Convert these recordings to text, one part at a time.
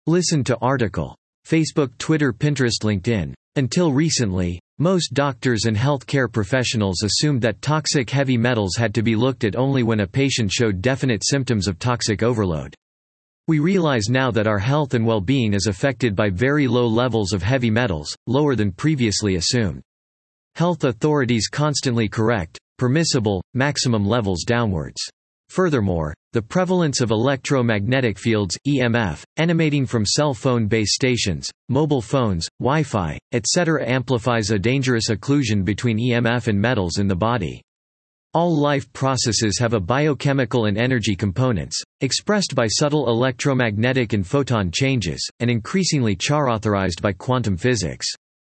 Listen to article. Facebook, Twitter, Pinterest, LinkedIn. Until recently, most doctors and healthcare professionals assumed that toxic heavy metals had to be looked at only when a patient showed definite symptoms of toxic overload. We realize now that our health and well-being is affected by very low levels of heavy metals, lower than previously assumed. Health authorities constantly correct permissible, maximum levels downwards. Furthermore, the prevalence of electromagnetic fields, EMF, emanating from cell phone base stations, mobile phones, Wi-Fi, etc. amplifies a dangerous occlusion between EMF and metals in the body. All life processes have a biochemical and energy components, expressed by subtle electromagnetic and photon changes, and increasingly characterized by quantum physics.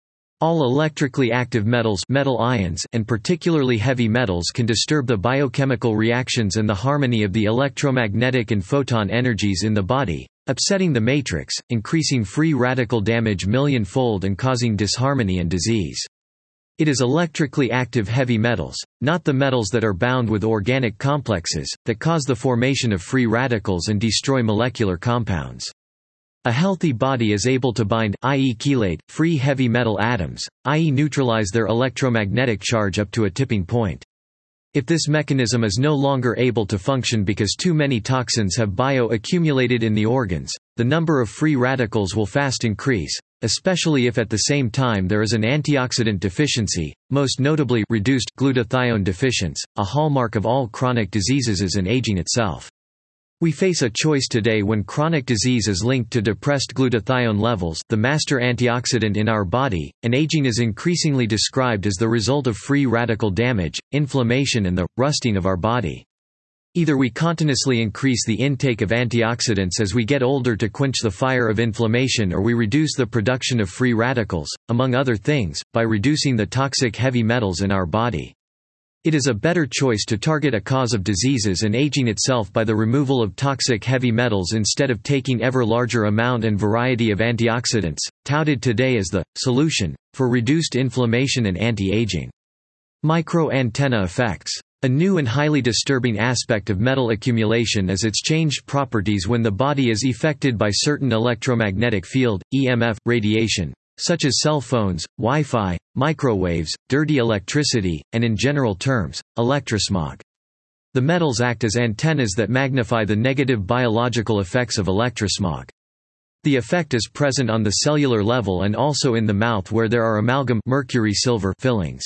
All electrically active metals, metal ions, and particularly heavy metals can disturb the biochemical reactions and the harmony of the electromagnetic and photon energies in the body, upsetting the matrix, increasing free radical damage millionfold and causing disharmony and disease. It is electrically active heavy metals, not the metals that are bound with organic complexes, that cause the formation of free radicals and destroy molecular compounds. A healthy body is able to bind, i.e. chelate, free heavy metal atoms, i.e. neutralize their electromagnetic charge up to a tipping point. If this mechanism is no longer able to function because too many toxins have bio-accumulated in the organs, the number of free radicals will fast increase, especially if at the same time there is an antioxidant deficiency, most notably reduced glutathione deficiency, a hallmark of all chronic diseases is an aging itself. We face a choice today when chronic disease is linked to depressed glutathione levels, the master antioxidant in our body, and aging is increasingly described as the result of free radical damage, inflammation and the rusting of our body. Either we continuously increase the intake of antioxidants as we get older to quench the fire of inflammation, or we reduce the production of free radicals, among other things, by reducing the toxic heavy metals in our body. It is a better choice to target a cause of diseases and aging itself by the removal of toxic heavy metals instead of taking ever larger amount and variety of antioxidants, touted today as the solution for reduced inflammation and anti-aging. Micro-antenna effects. A new and highly disturbing aspect of metal accumulation is its changed properties when the body is affected by certain electromagnetic field, EMF, radiation, such as cell phones, Wi-Fi, microwaves, dirty electricity, and in general terms, electrosmog. The metals act as antennas that magnify the negative biological effects of electrosmog. The effect is present on the cellular level and also in the mouth where there are amalgam mercury-silver fillings.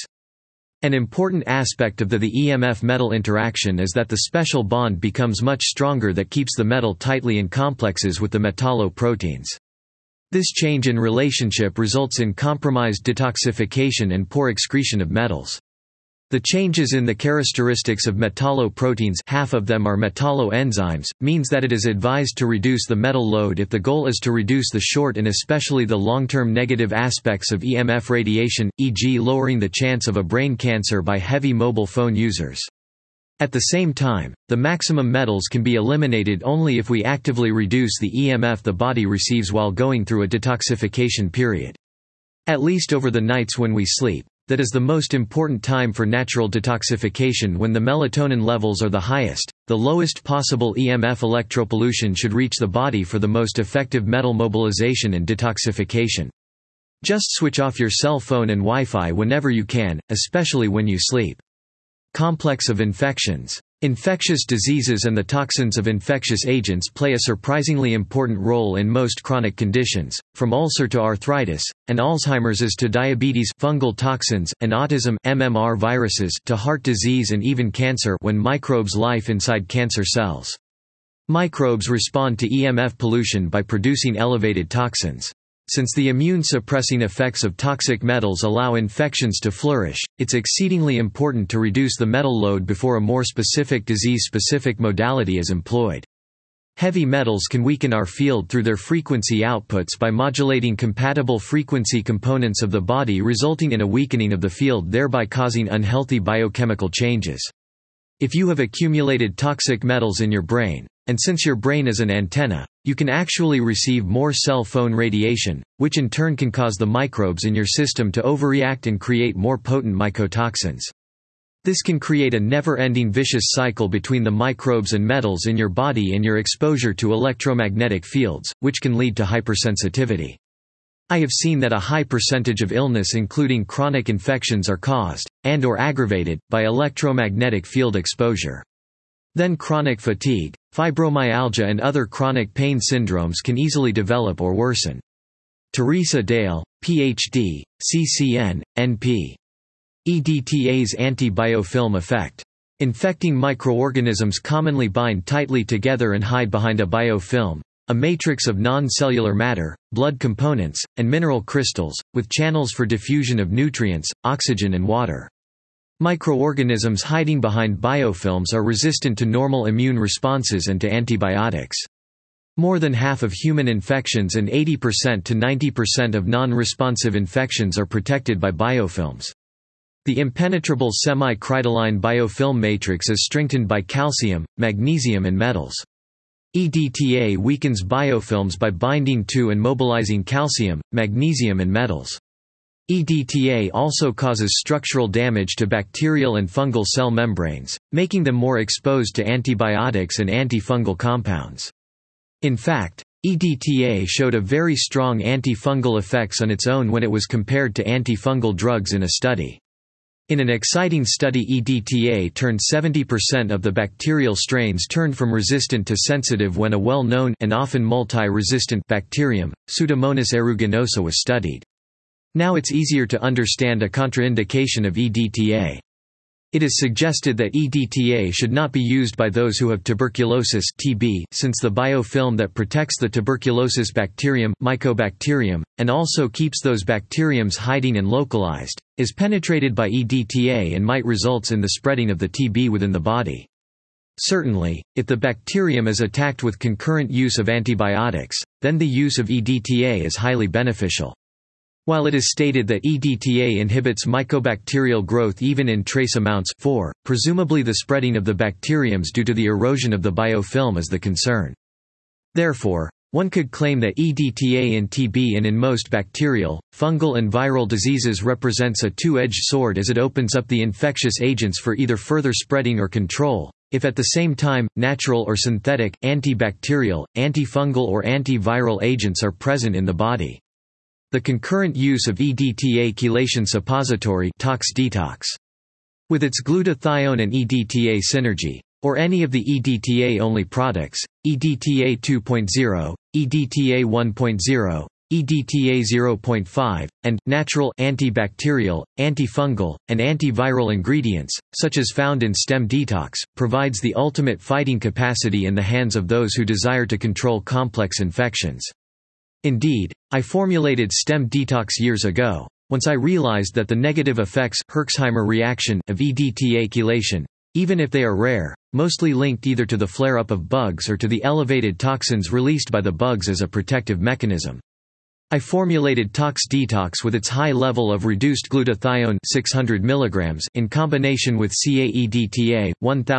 An important aspect of the EMF-metal interaction is that the special bond becomes much stronger that keeps the metal tightly in complexes with the metalloproteins. This change in relationship results in compromised detoxification and poor excretion of metals. The changes in the characteristics of metalloproteins, half of them are metalloenzymes, means that it is advised to reduce the metal load if the goal is to reduce the short and especially the long-term negative aspects of EMF radiation, e.g. lowering the chance of a brain cancer by heavy mobile phone users. At the same time, the maximum metals can be eliminated only if we actively reduce the EMF the body receives while going through a detoxification period. At least over the nights when we sleep, that is the most important time for natural detoxification when the melatonin levels are the highest. The lowest possible EMF electropollution should reach the body for the most effective metal mobilization and detoxification. Just switch off your cell phone and Wi-Fi whenever you can, especially when you sleep. Complex of infections. Infectious diseases and the toxins of infectious agents play a surprisingly important role in most chronic conditions, from ulcer to arthritis, and Alzheimer's to diabetes, fungal toxins, and autism (MMR viruses) to heart disease and even cancer when microbes live inside cancer cells. Microbes respond to EMF pollution by producing elevated toxins. Since the immune-suppressing effects of toxic metals allow infections to flourish, it's exceedingly important to reduce the metal load before a more specific disease-specific modality is employed. Heavy metals can weaken our field through their frequency outputs by modulating compatible frequency components of the body, resulting in a weakening of the field, thereby causing unhealthy biochemical changes. If you have accumulated toxic metals in your brain, and since your brain is an antenna, you can actually receive more cell phone radiation, which in turn can cause the microbes in your system to overreact and create more potent mycotoxins. This can create a never-ending vicious cycle between the microbes and metals in your body and your exposure to electromagnetic fields, which can lead to hypersensitivity. I have seen that a high percentage of illness including chronic infections are caused, and/or aggravated, by electromagnetic field exposure. Then chronic fatigue, fibromyalgia and other chronic pain syndromes can easily develop or worsen. Teresa Dale, Ph.D., CCN, NP. EDTA's anti-biofilm effect. Infecting microorganisms commonly bind tightly together and hide behind a biofilm, a matrix of non-cellular matter, blood components, and mineral crystals, with channels for diffusion of nutrients, oxygen and water. Microorganisms hiding behind biofilms are resistant to normal immune responses and to antibiotics. More than half of human infections and 80% to 90% of non-responsive infections are protected by biofilms. The impenetrable semi-crystalline biofilm matrix is strengthened by calcium, magnesium and metals. EDTA weakens biofilms by binding to and mobilizing calcium, magnesium and metals. EDTA also causes structural damage to bacterial and fungal cell membranes, making them more exposed to antibiotics and antifungal compounds. In fact, EDTA showed a very strong antifungal effects on its own when it was compared to antifungal drugs in a study. In an exciting study, EDTA turned 70% of the bacterial strains turned from resistant to sensitive when a well-known and often multi-resistant bacterium, Pseudomonas aeruginosa, was studied. Now it's easier to understand a contraindication of EDTA. It is suggested that EDTA should not be used by those who have tuberculosis (TB), since the biofilm that protects the tuberculosis bacterium, Mycobacterium, and also keeps those bacteriums hiding and localized, is penetrated by EDTA and might result in the spreading of the TB within the body. Certainly, if the bacterium is attacked with concurrent use of antibiotics, then the use of EDTA is highly beneficial. While it is stated that EDTA inhibits mycobacterial growth even in trace amounts 4, presumably the spreading of the bacteriums due to the erosion of the biofilm is the concern. Therefore, one could claim that EDTA in TB and in most bacterial, fungal and viral diseases represents a two-edged sword as it opens up the infectious agents for either further spreading or control, if at the same time, natural or synthetic, antibacterial, antifungal or antiviral agents are present in the body. The concurrent use of EDTA chelation suppository tox-detox. With its glutathione and EDTA synergy, or any of the EDTA-only products, EDTA 2.0, EDTA 1.0, EDTA 0.5, and natural antibacterial, antifungal, and antiviral ingredients, such as found in Stem Detox, provides the ultimate fighting capacity in the hands of those who desire to control complex infections. Indeed, I formulated Stem Detox years ago, once I realized that the negative effects Herxheimer reaction of EDTA chelation, even if they are rare, mostly linked either to the flare-up of bugs or to the elevated toxins released by the bugs as a protective mechanism. I formulated Tox Detox with its high level of reduced glutathione 600 mg in combination with CaEDTA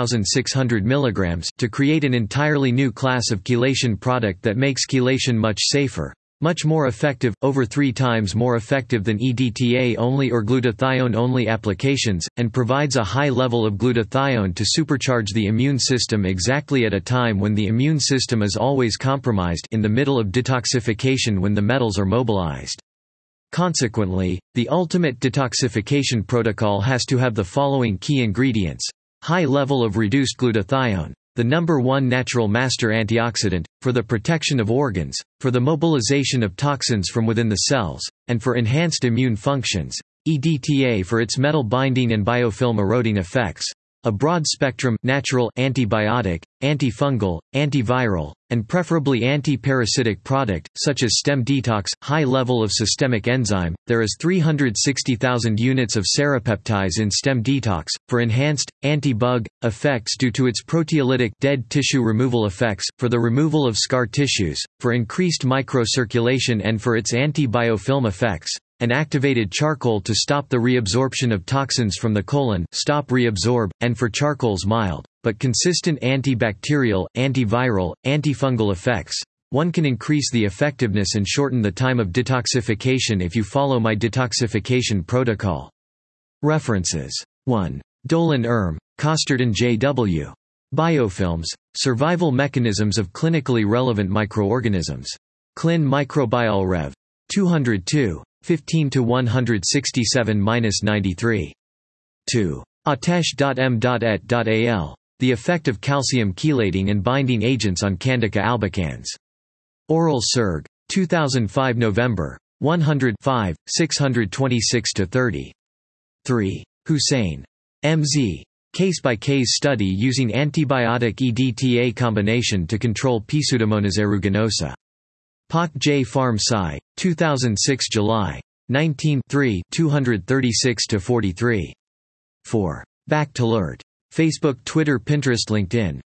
1600 mg to create an entirely new class of chelation product that makes chelation much safer, much more effective, over 3 times more effective than EDTA-only or glutathione-only applications, and provides a high level of glutathione to supercharge the immune system exactly at a time when the immune system is always compromised, in the middle of detoxification when the metals are mobilized. Consequently, the ultimate detoxification protocol has to have the following key ingredients: high level of reduced glutathione, the number 1 natural master antioxidant, for the protection of organs, for the mobilization of toxins from within the cells, and for enhanced immune functions, EDTA for its metal binding and biofilm eroding effects, a broad-spectrum natural antibiotic, antifungal, antiviral, and preferably anti-parasitic product, such as Stem Detox, high level of systemic enzyme. There is 360,000 units of serapeptase in Stem Detox, for enhanced, anti-bug, effects due to its proteolytic dead tissue removal effects, for the removal of scar tissues, for increased microcirculation and for its anti-biofilm effects, and activated charcoal to stop the reabsorption of toxins from the colon, stop reabsorb, and for charcoal's mild, but consistent antibacterial, antiviral, antifungal effects. One can increase the effectiveness and shorten the time of detoxification if you follow my detoxification protocol. References: 1. Dolan Costerton J.W. Biofilms, Survival Mechanisms of Clinically Relevant Microorganisms. Clin Microbiol Rev. 202, 15–167–93. 2. Atesh.m.et.al. The Effect of Calcium Chelating and Binding Agents on Candica albicans. Oral Surg. 2005 November. 100 626–30. 3. Hussain. M.Z. Case-by-case study using antibiotic EDTA combination to control P. Pseudomonas aeruginosa. Pak J. Farm Sci. 2006 July. 19 236–43. 4. Back to Lert. Facebook, Twitter, Pinterest, LinkedIn.